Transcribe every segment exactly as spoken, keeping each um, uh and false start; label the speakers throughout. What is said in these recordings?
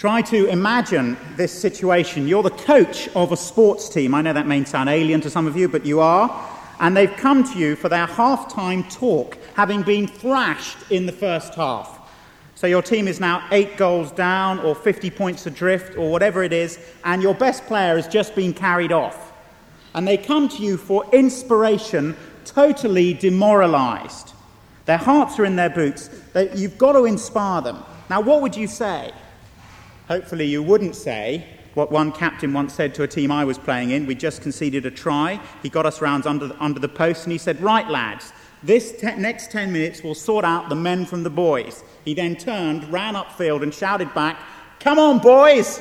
Speaker 1: Try to imagine this situation. You're the coach of a sports team. I know that may sound alien to some of you, but you are. And they've come to you for their half-time talk, having been thrashed in the first half. So your team is now eight goals down, or fifty points adrift, or whatever it is, and your best player has just been carried off. And they come to you for inspiration, totally demoralized. Their hearts are in their boots. They, you've got to inspire them. Now, what would you say? Hopefully you wouldn't say what one captain once said to a team I was playing in. We just conceded a try. He got us round under the, under the post and he said, "Right, lads, this te- next ten minutes will sort out the men from the boys." He then turned, ran upfield and shouted back, "Come on, boys!"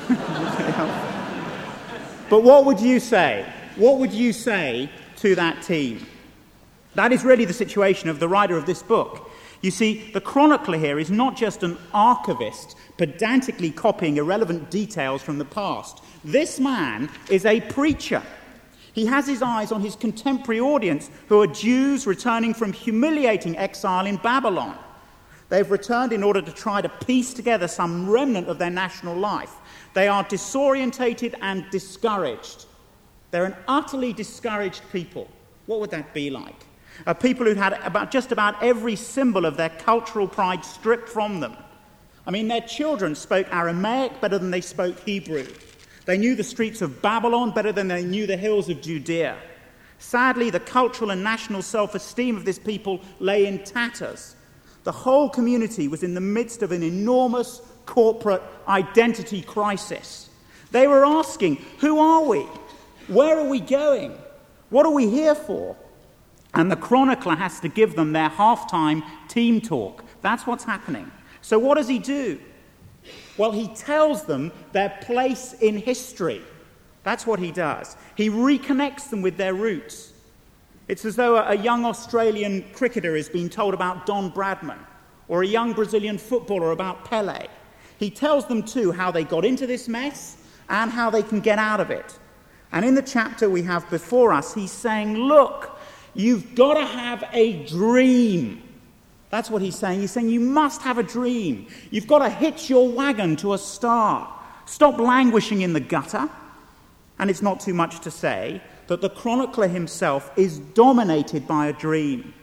Speaker 1: But what would you say? What would you say to that team? That is really the situation of the writer of this book. You see, the chronicler here is not just an archivist pedantically copying irrelevant details from the past. This man is a preacher. He has his eyes on his contemporary audience, who are Jews returning from humiliating exile in Babylon. They've returned in order to try to piece together some remnant of their national life. They are disorientated and discouraged. They're an utterly discouraged people. What would that be like? Uh, people who'd had about just about every symbol of their cultural pride stripped from them. I mean, their children spoke Aramaic better than they spoke Hebrew. They knew the streets of Babylon better than they knew the hills of Judea. Sadly, the cultural and national self-esteem of this people lay in tatters. The whole community was in the midst of an enormous corporate identity crisis. They were asking, who are we? Where are we going? What are we here for? And the chronicler has to give them their half-time team talk. That's what's happening. So what does he do? Well, he tells them their place in history. That's what he does. He reconnects them with their roots. It's as though a young Australian cricketer is being told about Don Bradman, or a young Brazilian footballer about Pelé. He tells them, too, how they got into this mess and how they can get out of it. And in the chapter we have before us, he's saying, look, you've got to have a dream. That's what he's saying. He's saying you must have a dream. You've got to hitch your wagon to a star. Stop languishing in the gutter. And it's not too much to say that the chronicler himself is dominated by a dream.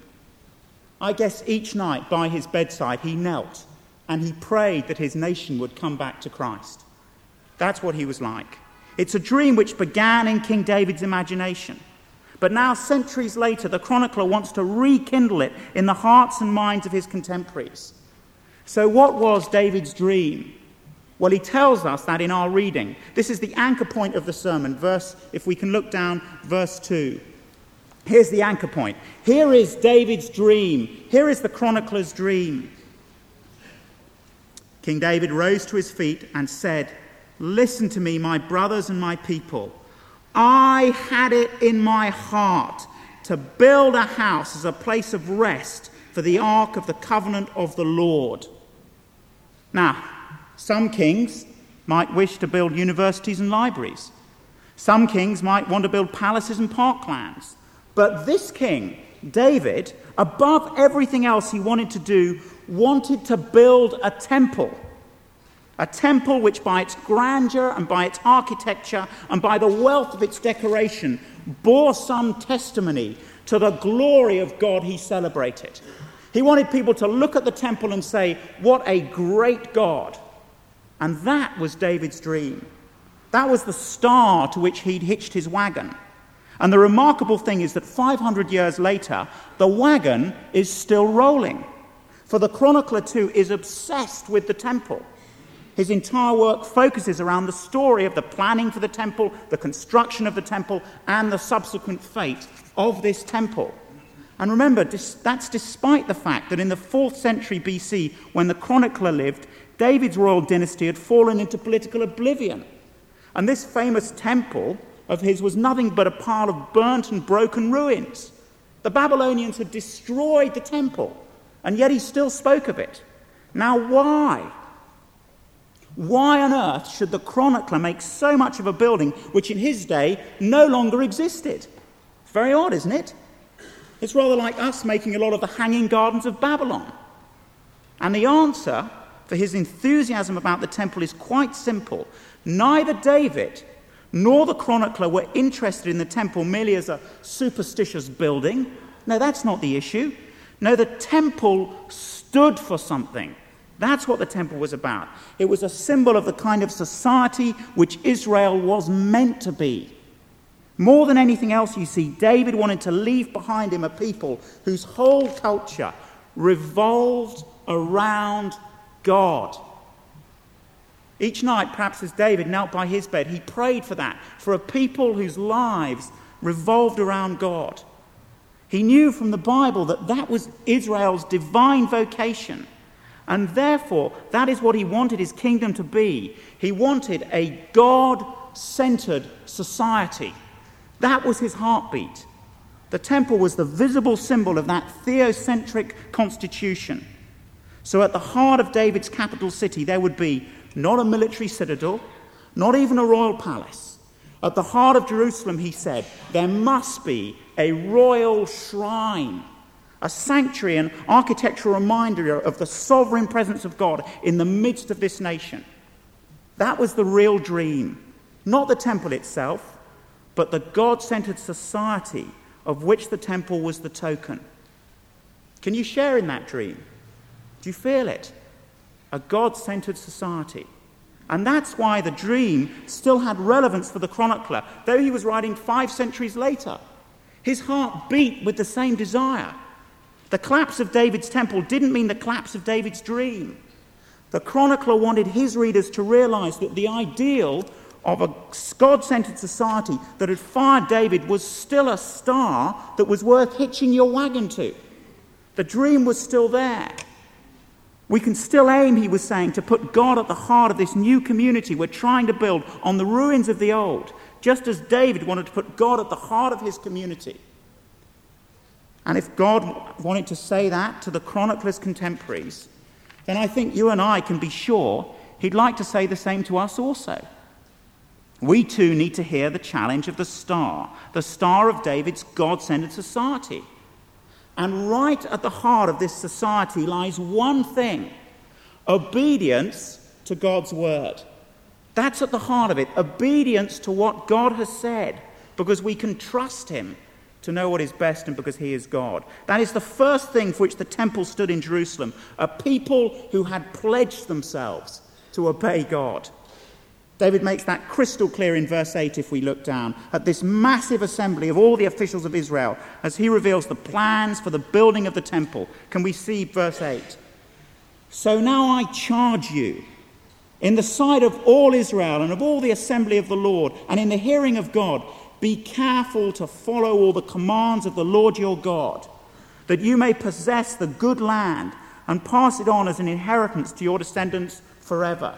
Speaker 1: I guess each night by his bedside he knelt and he prayed that his nation would come back to Christ. That's what he was like. It's a dream which began in King David's imagination. But now, centuries later, the chronicler wants to rekindle it in the hearts and minds of his contemporaries. So what was David's dream? Well, he tells us that in our reading. This is the anchor point of the sermon. Verse, if we can look down, verse two. Here's the anchor point. Here is David's dream. Here is the chronicler's dream. King David rose to his feet and said, "Listen to me, my brothers and my people. I had it in my heart to build a house as a place of rest for the ark of the covenant of the Lord." Now, some kings might wish to build universities and libraries. Some kings might want to build palaces and parklands. But this king, David, above everything else he wanted to do, wanted to build a temple. A temple which by its grandeur and by its architecture and by the wealth of its decoration bore some testimony to the glory of God he celebrated. He wanted people to look at the temple and say, what a great God. And that was David's dream. That was the star to which he'd hitched his wagon. And the remarkable thing is that five hundred years later, the wagon is still rolling. For the chronicler too is obsessed with the temple. His entire work focuses around the story of the planning for the temple, the construction of the temple, and the subsequent fate of this temple. And remember, that's despite the fact that in the fourth century B C, when the chronicler lived, David's royal dynasty had fallen into political oblivion. And this famous temple of his was nothing but a pile of burnt and broken ruins. The Babylonians had destroyed the temple, and yet he still spoke of it. Now, why? Why on earth should the chronicler make so much of a building which in his day no longer existed? It's very odd, isn't it? It's rather like us making a lot of the hanging gardens of Babylon. And the answer for his enthusiasm about the temple is quite simple. Neither David nor the chronicler were interested in the temple merely as a superstitious building. No, that's not the issue. No, the temple stood for something. That's what the temple was about. It was a symbol of the kind of society which Israel was meant to be. More than anything else, you see, David wanted to leave behind him a people whose whole culture revolved around God. Each night, perhaps as David knelt by his bed, he prayed for that, for a people whose lives revolved around God. He knew from the Bible that that was Israel's divine vocation, and therefore that is what he wanted his kingdom to be. He wanted a God-centered society. That was his heartbeat. The temple was the visible symbol of that theocentric constitution. So at the heart of David's capital city, there would be not a military citadel, not even a royal palace. At the heart of Jerusalem, he said, there must be a royal shrine, a sanctuary, an architectural reminder of the sovereign presence of God in the midst of this nation. That was the real dream, not the temple itself, but the God-centered society of which the temple was the token. Can you share in that dream? Do you feel it? A God-centered society. And that's why the dream still had relevance for the chronicler, though he was writing five centuries later. His heart beat with the same desire. The collapse of David's temple didn't mean the collapse of David's dream. The chronicler wanted his readers to realize that the ideal of a God-centered society that had fired David was still a star that was worth hitching your wagon to. The dream was still there. We can still aim, he was saying, to put God at the heart of this new community we're trying to build on the ruins of the old, just as David wanted to put God at the heart of his community. And if God wanted to say that to the chronicler's contemporaries, then I think you and I can be sure he'd like to say the same to us also. We too need to hear the challenge of the star, the star of David's God-centered society. And right at the heart of this society lies one thing: obedience to God's word. That's at the heart of it, obedience to what God has said, because we can trust him to know what is best and because he is God. That is the first thing for which the temple stood in Jerusalem, a people who had pledged themselves to obey God. David makes that crystal clear in verse eight if we look down at this massive assembly of all the officials of Israel as he reveals the plans for the building of the temple. Can we see verse eight? So now I charge you in the sight of all Israel and of all the assembly of the Lord and in the hearing of God, be careful to follow all the commands of the Lord your God, that you may possess the good land and pass it on as an inheritance to your descendants forever.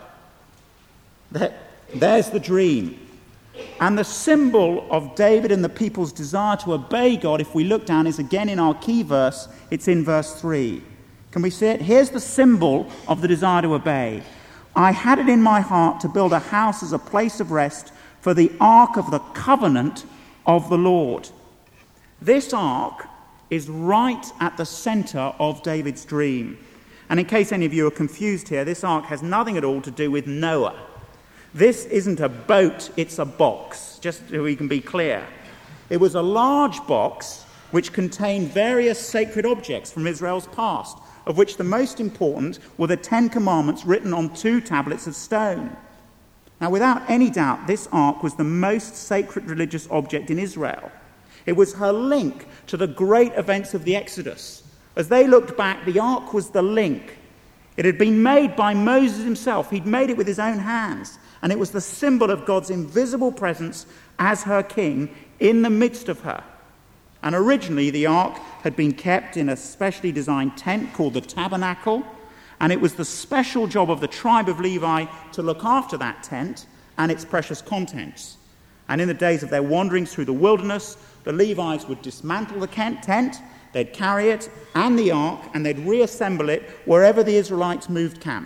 Speaker 1: That There's the dream. And the symbol of David and the people's desire to obey God, if we look down, is again in our key verse. It's in verse three. Can we see it? Here's the symbol of the desire to obey. I had it in my heart to build a house as a place of rest for the ark of the covenant of the Lord. This ark is right at the center of David's dream. And in case any of you are confused here, this ark has nothing at all to do with Noah. This isn't a boat, it's a box, just so we can be clear. It was a large box which contained various sacred objects from Israel's past, of which the most important were the Ten Commandments written on two tablets of stone. Now, without any doubt, this ark was the most sacred religious object in Israel. It was her link to the great events of the Exodus. As they looked back, the ark was the link. It had been made by Moses himself. He'd made it with his own hands. And it was the symbol of God's invisible presence as her king in the midst of her. And originally the ark had been kept in a specially designed tent called the tabernacle, and it was the special job of the tribe of Levi to look after that tent and its precious contents. And in the days of their wanderings through the wilderness, the Levites would dismantle the tent, they'd carry it and the ark, and they'd reassemble it wherever the Israelites moved camp.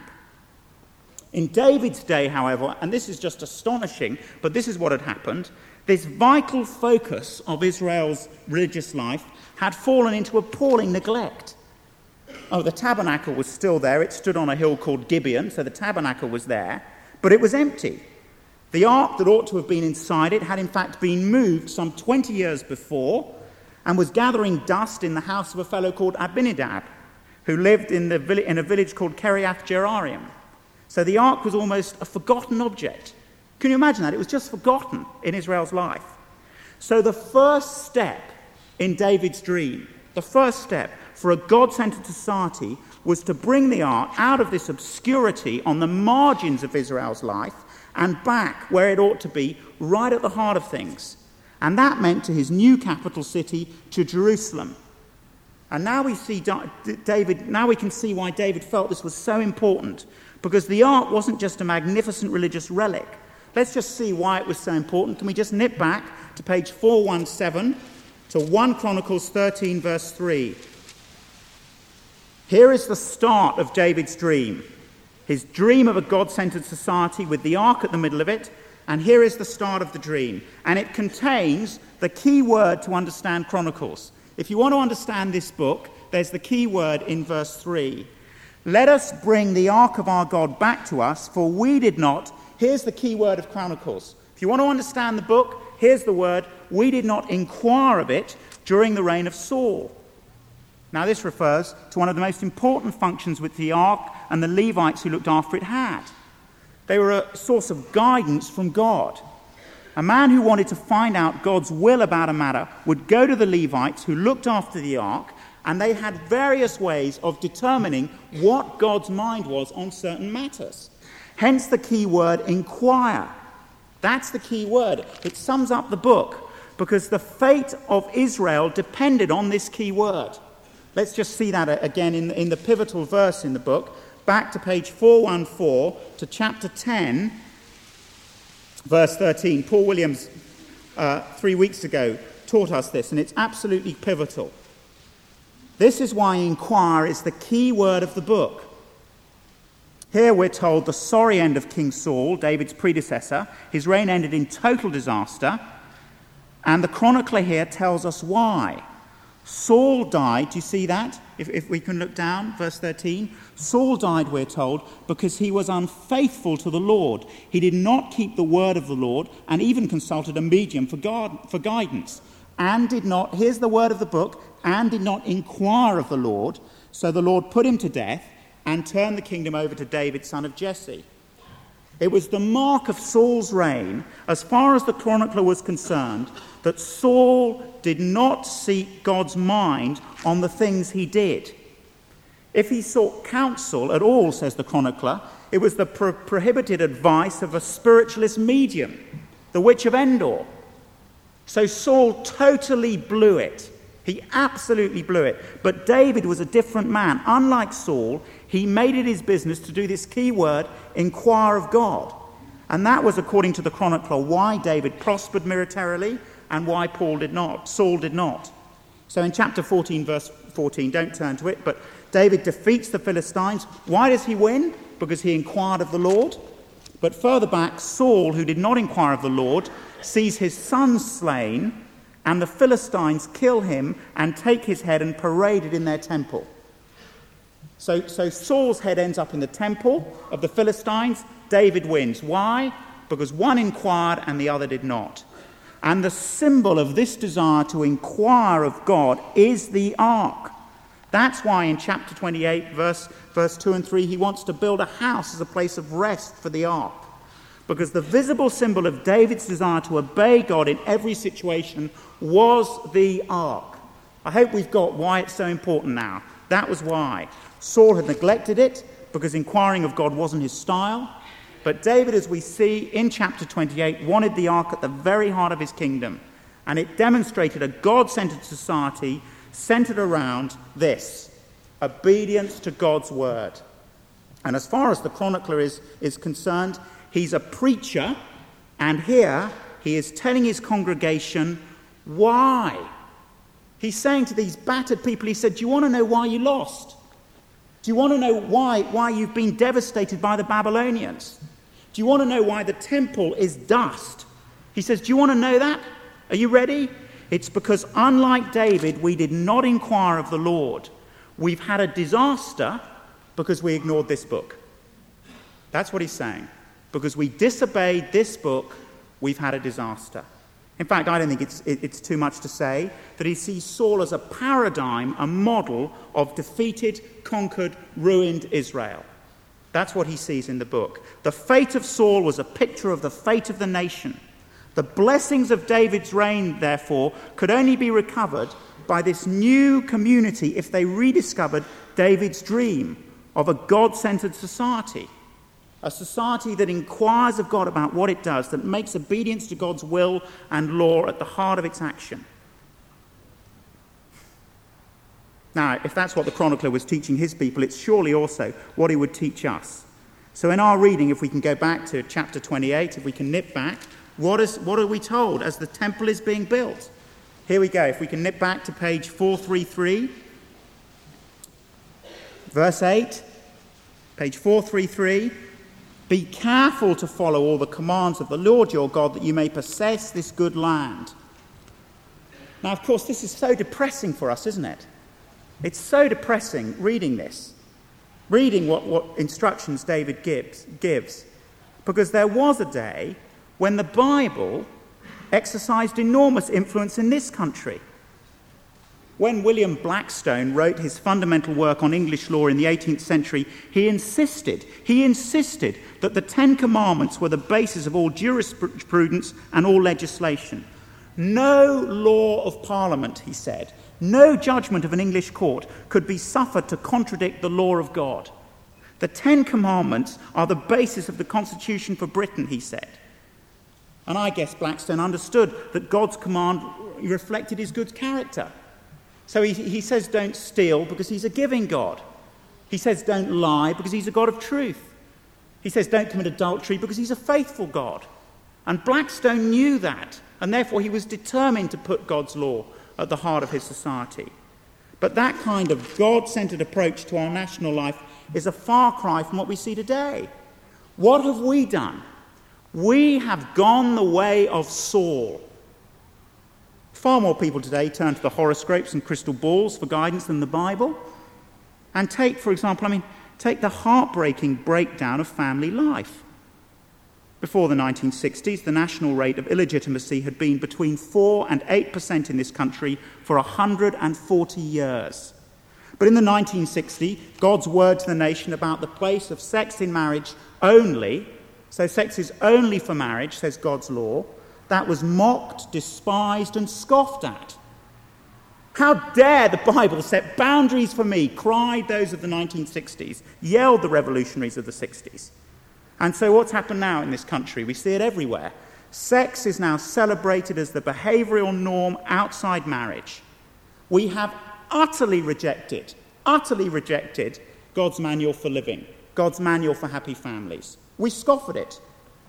Speaker 1: In David's day, however, and this is just astonishing, but this is what had happened, this vital focus of Israel's religious life had fallen into appalling neglect. oh, the tabernacle was still there. It stood on a hill called Gibeon, so the tabernacle was there, but it was empty. The ark that ought to have been inside it had in fact been moved some twenty years before and was gathering dust in the house of a fellow called Abinadab, who lived in, the vill- in a village called Kiriath Jearim. So the ark was almost a forgotten object. Can you imagine that? It was just forgotten in Israel's life. So the first step in David's dream, the first step for a God-centered society, was to bring the ark out of this obscurity on the margins of Israel's life and back where it ought to be, right at the heart of things. And that meant to his new capital city, to Jerusalem. And now we see David, now we can see why David felt this was so important, because the ark wasn't just a magnificent religious relic. Let's just see why it was so important. Can we just nip back to page four seventeen to First Chronicles thirteen, verse three. Here is the start of David's dream. His dream of a God-centered society with the ark at the middle of it. And here is the start of the dream. And it contains the key word to understand Chronicles. If you want to understand this book, there's the key word in verse three. Let us bring the ark of our God back to us, for we did not. Here's the key word of Chronicles. If you want to understand the book, here's the word. We did not inquire of it during the reign of Saul. Now this refers to one of the most important functions which the ark and the Levites who looked after it had. They were a source of guidance from God. A man who wanted to find out God's will about a matter would go to the Levites who looked after the ark, and they had various ways of determining what God's mind was on certain matters. Hence the key word, inquire. That's the key word. It sums up the book, because the fate of Israel depended on this key word. Let's just see that again in the, in the pivotal verse in the book. Back to page four fourteen to chapter ten, verse thirteen. Paul Williams, uh, three weeks ago, taught us this, and it's absolutely pivotal. This is why inquire is the key word of the book. Here we're told the sorry end of King Saul, David's predecessor. His reign ended in total disaster, and the chronicler here tells us why. Saul died, do you see that? If, if we can look down, verse thirteen. Saul died, we're told, because he was unfaithful to the Lord. He did not keep the word of the Lord, and even consulted a medium for, God, for guidance. And did not, here's the word of the book, and did not inquire of the Lord. So the Lord put him to death and turned the kingdom over to David, son of Jesse. It was the mark of Saul's reign, as far as the chronicler was concerned, that Saul did not seek God's mind on the things he did. If he sought counsel at all, says the chronicler, it was the pro- prohibited advice of a spiritualist medium, the witch of Endor. So Saul totally blew it. He absolutely blew it. But David was a different man. Unlike Saul, he made it his business to do this key word, inquire of God. And that was, according to the chronicler, why David prospered militarily and why Paul did not, Saul did not. So in chapter fourteen, verse fourteen, don't turn to it, but David defeats the Philistines. Why does he win? Because he inquired of the Lord. But further back, Saul, who did not inquire of the Lord, sees his son slain, and the Philistines kill him and take his head and parade it in their temple. So, so Saul's head ends up in the temple of the Philistines. David wins. Why? Because one inquired and the other did not. And the symbol of this desire to inquire of God is the ark. That's why in chapter twenty-eight, verse, verse two and three, he wants to build a house as a place of rest for the ark. Because the visible symbol of David's desire to obey God in every situation was the ark. I hope we've got why it's so important now. That was why. Saul had neglected it because inquiring of God wasn't his style. But David, as we see in chapter twenty-eight, wanted the ark at the very heart of his kingdom. And it demonstrated a God-centered society centered around this, obedience to God's word. And as far as the chronicler is, is concerned, he's a preacher, and here he is telling his congregation why. He's saying to these battered people, he said, do you want to know why you lost? Do you want to know why, why you've been devastated by the Babylonians? Do you want to know why the temple is dust? He says, do you want to know that? Are you ready? It's because unlike David, we did not inquire of the Lord. We've had a disaster because we ignored this book. That's what he's saying. Because we disobeyed this book, we've had a disaster. In fact, I don't think it's, it, it's too much to say that he sees Saul as a paradigm, a model of defeated, conquered, ruined Israel. That's what he sees in the book. The fate of Saul was a picture of the fate of the nation. The blessings of David's reign, therefore, could only be recovered by this new community if they rediscovered David's dream of a God-centered society. A society that inquires of God about what it does, that makes obedience to God's will and law at the heart of its action. Now, if that's what the chronicler was teaching his people, it's surely also what he would teach us. So in our reading, if we can go back to chapter twenty-eight, if we can nip back, what is what are we told as the temple is being built? Here we go. If we can nip back to page four thirty-three, verse eight, page four thirty-three. Be careful to follow all the commands of the Lord your God, that you may possess this good land. Now, of course, this is so depressing for us, isn't it? It's so depressing reading this, reading what, what instructions David gives, gives, because there was a day when the Bible exercised enormous influence in this country. When William Blackstone wrote his fundamental work on English law in the eighteenth century, he insisted, he insisted that the Ten Commandments were the basis of all jurisprudence and all legislation. No law of Parliament, he said, no judgment of an English court could be suffered to contradict the law of God. The Ten Commandments are the basis of the Constitution for Britain, he said. And I guess Blackstone understood that God's command reflected his good character. So he, he says don't steal because he's a giving God. He says don't lie because he's a God of truth. He says don't commit adultery because he's a faithful God. And Blackstone knew that, and therefore he was determined to put God's law at the heart of his society. But that kind of God-centered approach to our national life is a far cry from what we see today. What have we done? We have gone the way of Saul. Far more people today turn to the horoscopes and crystal balls for guidance than the Bible. And take, for example, I mean, take the heartbreaking breakdown of family life. Before the nineteen sixties, the national rate of illegitimacy had been between four and eight percent in this country for one hundred forty years. But in the nineteen sixties, God's word to the nation about the place of sex in marriage only, so sex is only for marriage, says God's law, that was mocked, despised, and scoffed at. How dare the Bible set boundaries for me, cried those of the nineteen sixties, yelled the revolutionaries of the sixties. And so what's happened now in this country? We see it everywhere. Sex is now celebrated as the behavioural norm outside marriage. We have utterly rejected, utterly rejected God's manual for living, God's manual for happy families. We scoff at it.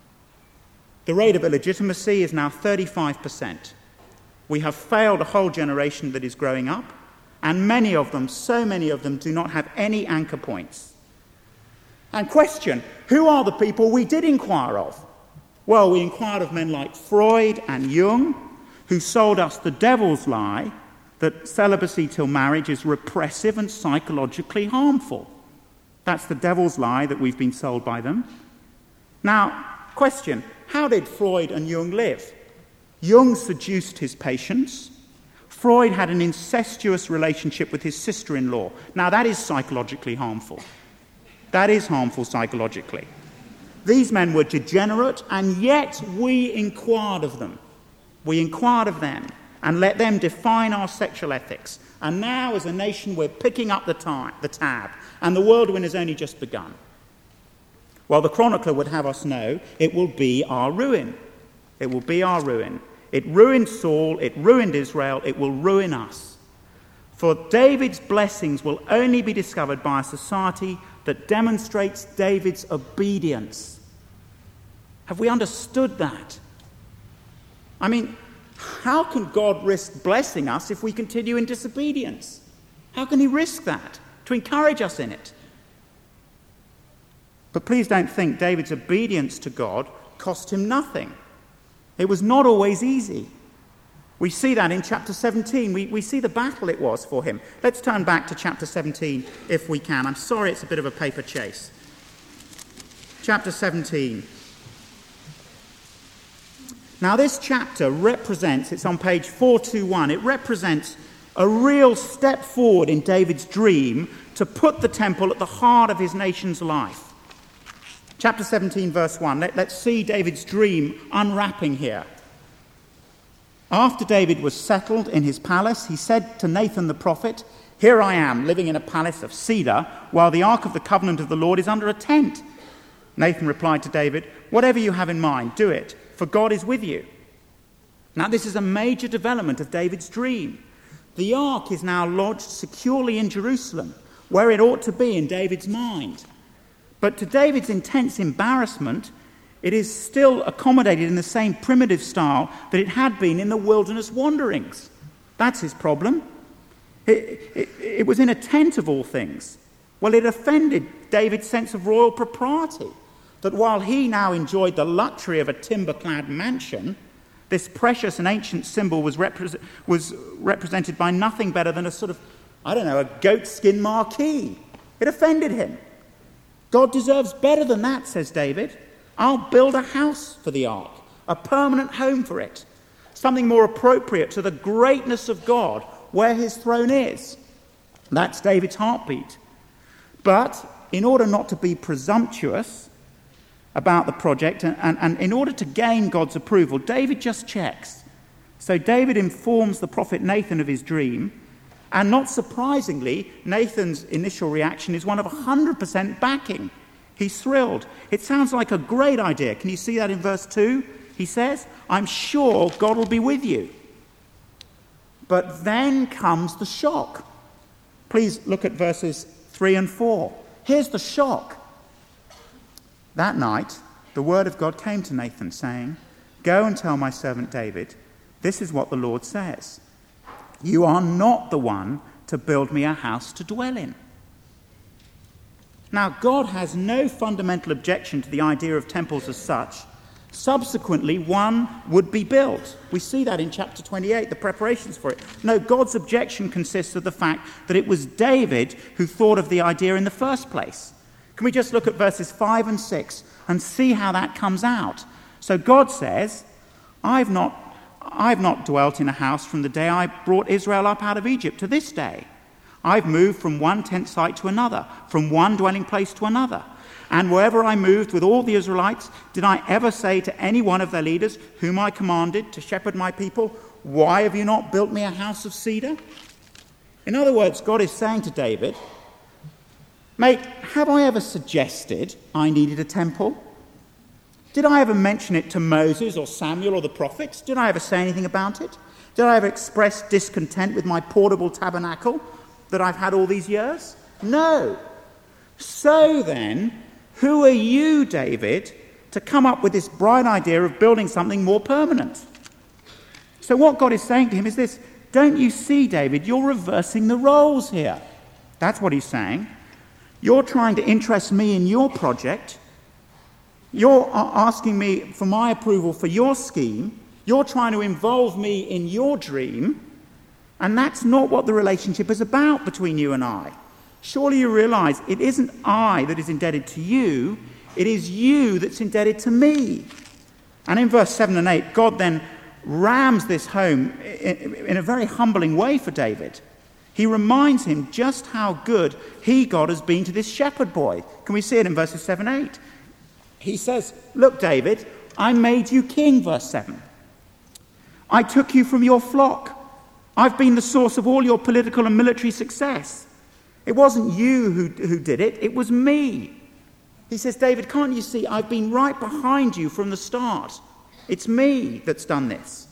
Speaker 1: The rate of illegitimacy is now thirty-five percent. We have failed a whole generation that is growing up, and many of them, so many of them, do not have any anchor points. And question, who are the people we did inquire of? Well, we inquired of men like Freud and Jung, who sold us the devil's lie that celibacy till marriage is repressive and psychologically harmful. That's the devil's lie that we've been sold by them. Now, question, how did Freud and Jung live? Jung seduced his patients. Freud had an incestuous relationship with his sister-in-law. Now, that is psychologically harmful. That is harmful psychologically. These men were degenerate, and yet we inquired of them. We inquired of them and let them define our sexual ethics. And now, as a nation, we're picking up the, time, the tab, and the whirlwind has only just begun. Well, the chronicler would have us know it will be our ruin. It will be our ruin. It ruined Saul, it ruined Israel, it will ruin us. For David's blessings will only be discovered by a society that demonstrates David's obedience. Have we understood that? I mean, how can God risk blessing us if we continue in disobedience? How can he risk that? To encourage us in it? But please don't think David's obedience to God cost him nothing. It was not always easy. We see that in chapter seventeen. We, we see the battle it was for him. Let's turn back to chapter seventeen if we can. I'm sorry it's a bit of a paper chase. Chapter seventeen. Now this chapter represents, it's on page four twenty-one, it represents a real step forward in David's dream to put the temple at the heart of his nation's life. Chapter seventeen, verse one. Let, let's see David's dream unwrapping here. After David was settled in his palace, he said to Nathan the prophet, "Here I am, living in a palace of cedar, while the ark of the covenant of the Lord is under a tent." Nathan replied to David, "Whatever you have in mind, do it, for God is with you." Now this is a major development of David's dream. The ark is now lodged securely in Jerusalem, where it ought to be in David's mind. But to David's intense embarrassment, it is still accommodated in the same primitive style that it had been in the wilderness wanderings. That's his problem. It, it, it was in a tent of all things. Well, it offended David's sense of royal propriety, that while he now enjoyed the luxury of a timber-clad mansion, this precious and ancient symbol was, repre- was represented by nothing better than a sort of, I don't know, a goatskin marquee. It offended him. God deserves better than that, says David. I'll build a house for the ark, a permanent home for it, something more appropriate to the greatness of God where his throne is. That's David's heartbeat. But in order not to be presumptuous about the project, and, and, and in order to gain God's approval, David just checks. So David informs the prophet Nathan of his dream, and not surprisingly, Nathan's initial reaction is one of one hundred percent backing. He's thrilled. It sounds like a great idea. Can you see that in verse two? He says, "I'm sure God will be with you." But then comes the shock. Please look at verses three and four. Here's the shock. That night, the word of God came to Nathan, saying, "Go and tell my servant David, this is what the Lord says. You are not the one to build me a house to dwell in." Now, God has no fundamental objection to the idea of temples as such. Subsequently, one would be built. We see that in chapter twenty-eight, the preparations for it. No, God's objection consists of the fact that it was David who thought of the idea in the first place. Can we just look at verses five and six and see how that comes out? So God says, I've not, I've not dwelt in a house from the day I brought Israel up out of Egypt to this day. I've moved from one tent site to another, from one dwelling place to another. And wherever I moved with all the Israelites, did I ever say to any one of their leaders, whom I commanded to shepherd my people, "Why have you not built me a house of cedar?" In other words, God is saying to David, "Mate, have I ever suggested I needed a temple? Did I ever mention it to Moses or Samuel or the prophets? Did I ever say anything about it? Did I ever express discontent with my portable tabernacle that I've had all these years? No. So then, who are you, David, to come up with this bright idea of building something more permanent?" So what God is saying to him is this: don't you see, David, you're reversing the roles here. That's what he's saying. You're trying to interest me in your project. You're asking me for my approval for your scheme. You're trying to involve me in your dream. And that's not what the relationship is about between you and I. Surely you realize it isn't I that is indebted to you. It is you that's indebted to me. And in verse seven and eight, God then rams this home in a very humbling way for David. He reminds him just how good he, God, has been to this shepherd boy. Can we see it in verses seven and eight? He says, "Look, David, I made you king," verse seven. "I took you from your flock. I've been the source of all your political and military success. It wasn't you who, who did it, it was me." He says, "David, can't you see I've been right behind you from the start? It's me that's done this.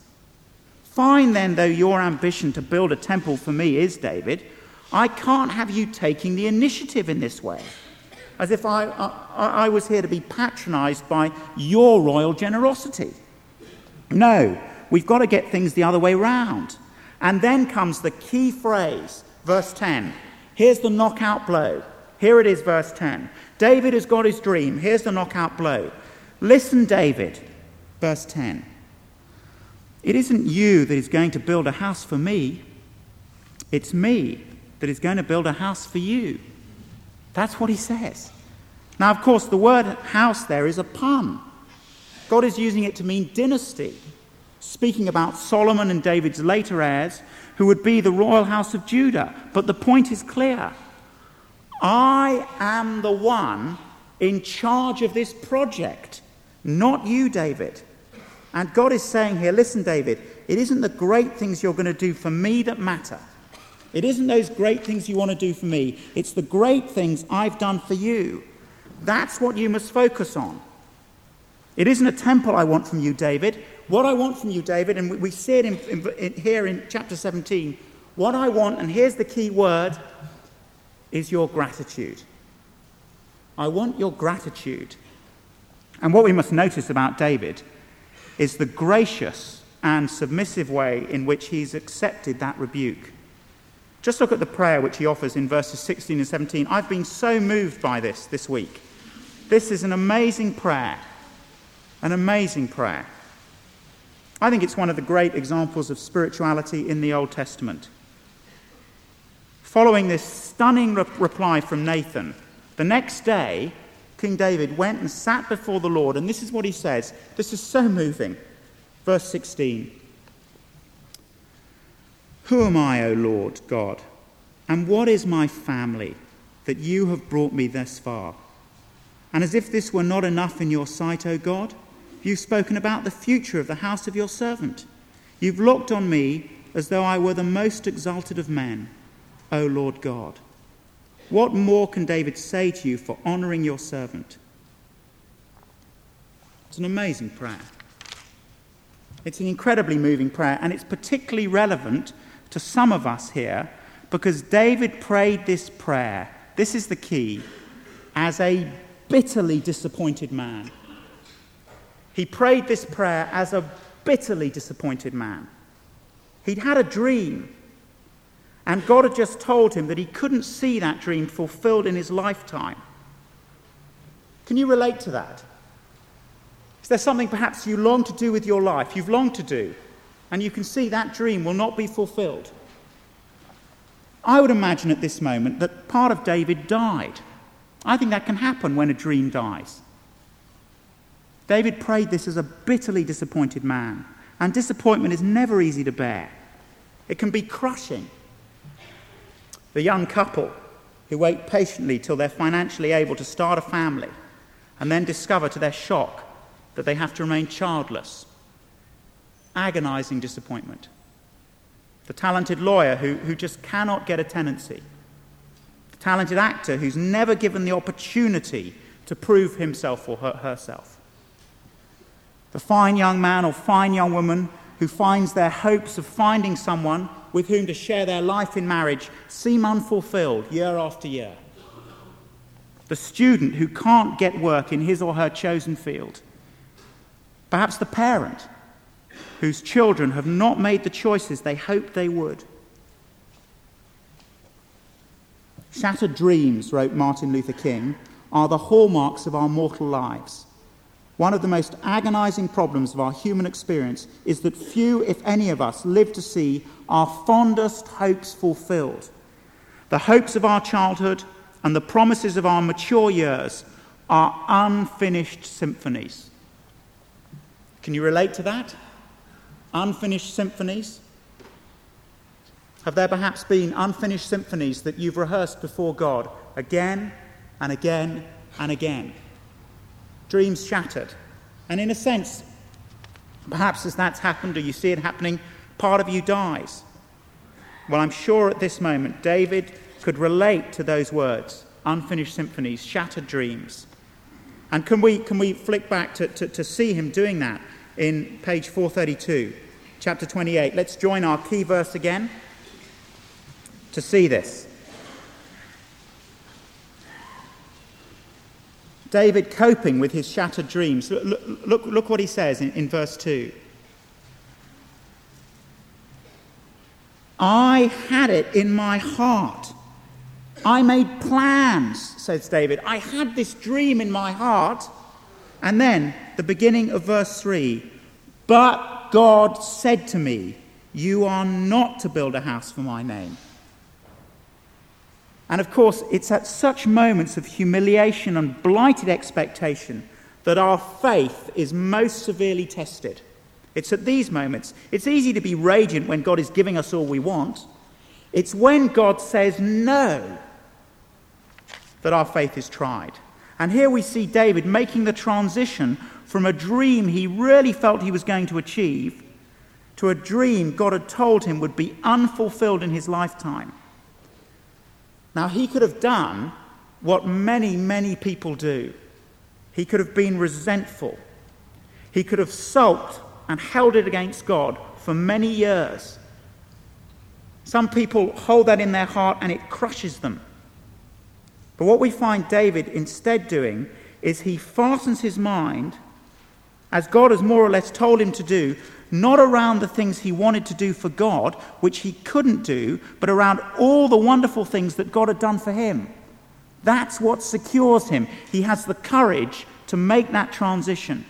Speaker 1: Fine then, though your ambition to build a temple for me is, David, I can't have you taking the initiative in this way, as if I, I, I was here to be patronized by your royal generosity. No, we've got to get things the other way round." And then comes the key phrase, verse ten. Here's the knockout blow. Here it is, verse ten. David has got his dream. Here's the knockout blow. "Listen, David," verse ten. It isn't you that is going to build a house for me. It's me that is going to build a house for you. That's what he says. Now, of course, the word house there is a pun. God is using it to mean dynasty, speaking about Solomon and David's later heirs, who would be the royal house of Judah. But the point is clear. I am the one in charge of this project, not you, David. And God is saying here, listen, David, it isn't the great things you're going to do for me that matter. It isn't those great things you want to do for me. It's the great things I've done for you. That's what you must focus on. It isn't a temple I want from you, David. What I want from you, David, and we see it in, in, in, here in chapter seventeen, what I want, and here's the key word, is your gratitude. I want your gratitude. And what we must notice about David is the gracious and submissive way in which he's accepted that rebuke. Just look at the prayer which he offers in verses sixteen and seventeen. I've been so moved by this this week. This is an amazing prayer. An amazing prayer. I think it's one of the great examples of spirituality in the Old Testament. Following this stunning re- reply from Nathan, the next day, King David went and sat before the Lord, and this is what he says. This is so moving. Verse sixteen. Who am I, O Lord God, and what is my family that you have brought me thus far? And as if this were not enough in your sight, O God, you've spoken about the future of the house of your servant. You've looked on me as though I were the most exalted of men, O Lord God. What more can David say to you for honouring your servant? It's an amazing prayer. It's an incredibly moving prayer, and it's particularly relevant to some of us here because David prayed this prayer, this is the key, as a bitterly disappointed man. He prayed this prayer as a bitterly disappointed man. He'd had a dream, and God had just told him that he couldn't see that dream fulfilled in his lifetime. Can you relate to that? Is there something perhaps you long to do with your life, you've longed to do, and you can see that dream will not be fulfilled? I would imagine at this moment that part of David died. I think that can happen when a dream dies. David prayed this as a bitterly disappointed man, and disappointment is never easy to bear. It can be crushing. The young couple who wait patiently till they're financially able to start a family and then discover to their shock that they have to remain childless. Agonizing disappointment. The talented lawyer who, who just cannot get a tenancy. The talented actor who's never given the opportunity to prove himself or her, herself. The fine young man or fine young woman who finds their hopes of finding someone with whom to share their life in marriage seem unfulfilled year after year. The student who can't get work in his or her chosen field. Perhaps the parent whose children have not made the choices they hoped they would. Shattered dreams, wrote Martin Luther King, are the hallmarks of our mortal lives. One of the most agonizing problems of our human experience is that few, if any of us, live to see our fondest hopes fulfilled. The hopes of our childhood and the promises of our mature years are unfinished symphonies. Can you relate to that? Unfinished symphonies? Have there perhaps been unfinished symphonies that you've rehearsed before God again and again and again? Dreams shattered. And in a sense, perhaps as that's happened or you see it happening, part of you dies. Well, I'm sure at this moment David could relate to those words, unfinished symphonies, shattered dreams. And can we can we flick back to, to, to see him doing that in page four thirty-two, chapter twenty-eight. Let's join our key verse again to see this. David coping with his shattered dreams. Look, look, look what he says in, in verse two. I had it in my heart. I made plans, says David. I had this dream in my heart. And then the beginning of verse three. But God said to me, you are not to build a house for my name. And of course, it's at such moments of humiliation and blighted expectation that our faith is most severely tested. It's at these moments. It's easy to be radiant when God is giving us all we want. It's when God says no that our faith is tried. And here we see David making the transition from a dream he really felt he was going to achieve to a dream God had told him would be unfulfilled in his lifetime. Now, he could have done what many, many people do. He could have been resentful. He could have sulked and held it against God for many years. Some people hold that in their heart and it crushes them. But what we find David instead doing is he fastens his mind, as God has more or less told him to do, not around the things he wanted to do for God, which he couldn't do, but around all the wonderful things that God had done for him. That's what secures him. He has the courage to make that transition.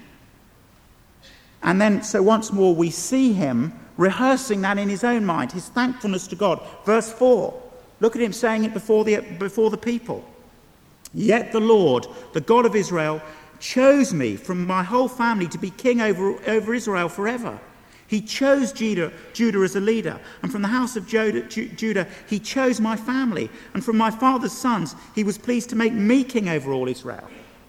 Speaker 1: And then, so once more, we see him rehearsing that in his own mind, his thankfulness to God. Verse four, look at him saying it before the, before the people. Yet the Lord, the God of Israel, chose me from my whole family to be king over, over Israel forever. He chose Judah, Judah as a leader, and from the house of Judah, Judah he chose my family, and from my father's sons he was pleased to make me king over all Israel.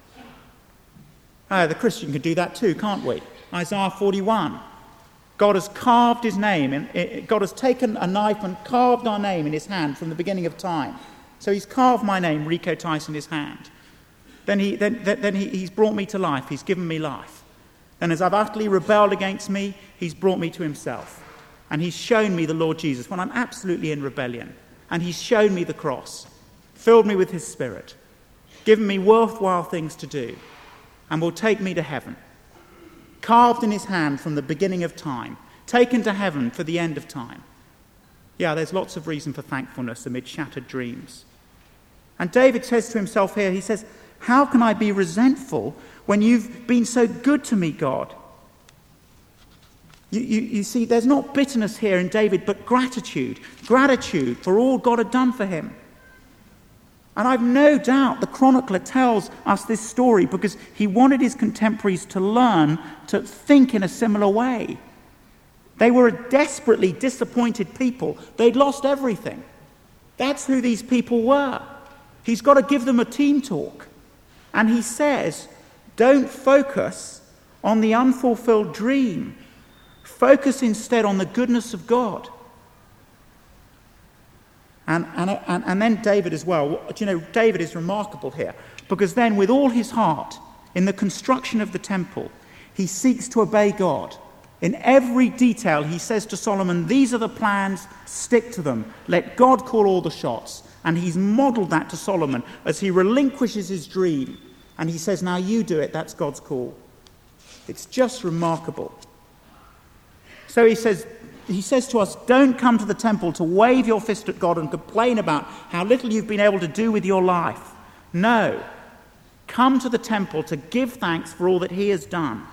Speaker 1: Uh, the Christian can do that too, can't we? Isaiah forty-one. God has carved his name, and God has taken a knife and carved our name in his hand from the beginning of time. So he's carved my name, Rico Tice, in his hand. Then, he, then, then he, he's brought me to life. He's given me life. And as I've utterly rebelled against me, he's brought me to himself. And he's shown me the Lord Jesus when I'm absolutely in rebellion. And he's shown me the cross, filled me with his Spirit, given me worthwhile things to do, and will take me to heaven. Carved in his hand from the beginning of time, taken to heaven for the end of time. Yeah, there's lots of reason for thankfulness amid shattered dreams. And David says to himself here, he says, how can I be resentful when you've been so good to me, God? You, you, you see, there's not bitterness here in David, but gratitude. Gratitude for all God had done for him. And I've no doubt the chronicler tells us this story because he wanted his contemporaries to learn to think in a similar way. They were a desperately disappointed people. They'd lost everything. That's who these people were. He's got to give them a team talk. And he says, don't focus on the unfulfilled dream. Focus instead on the goodness of God. And, and, and, and then David as well. Do you know, David is remarkable here. Because then with all his heart, in the construction of the temple, he seeks to obey God. In every detail, he says to Solomon, these are the plans, stick to them. Let God call all the shots. And he's modeled that to Solomon as he relinquishes his dream. And he says, now you do it, that's God's call. It's just remarkable. So he says, he says to us, don't come to the temple to wave your fist at God and complain about how little you've been able to do with your life. No. Come to the temple to give thanks for all that he has done.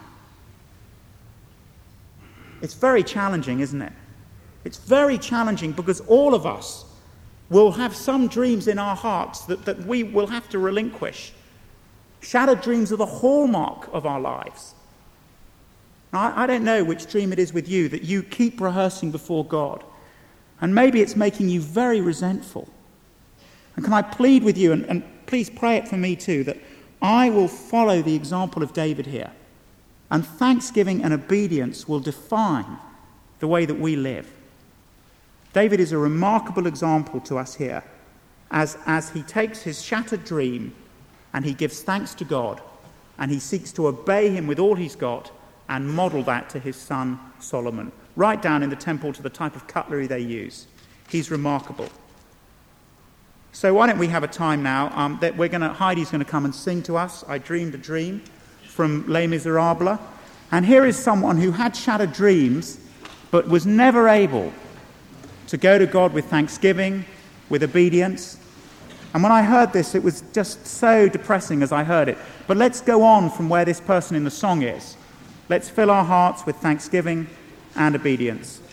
Speaker 1: It's very challenging, isn't it? It's very challenging because all of us will have some dreams in our hearts that, that we will have to relinquish. Shattered dreams are the hallmark of our lives. Now, I, I don't know which dream it is with you that you keep rehearsing before God. And maybe it's making you very resentful. And can I plead with you, and, and please pray it for me too, that I will follow the example of David here. And thanksgiving and obedience will define the way that we live. David is a remarkable example to us here as, as he takes his shattered dream and he gives thanks to God and he seeks to obey him with all he's got and model that to his son Solomon, right down in the temple to the type of cutlery they use. He's remarkable. So why don't we have a time now um, that we're going to, Heidi's going to come and sing to us, I Dreamed a Dream, from Les Miserables. And here is someone who had shattered dreams but was never able to go to God with thanksgiving, with obedience. And when I heard this, it was just so depressing as I heard it. But let's go on from where this person in the song is. Let's fill our hearts with thanksgiving and obedience.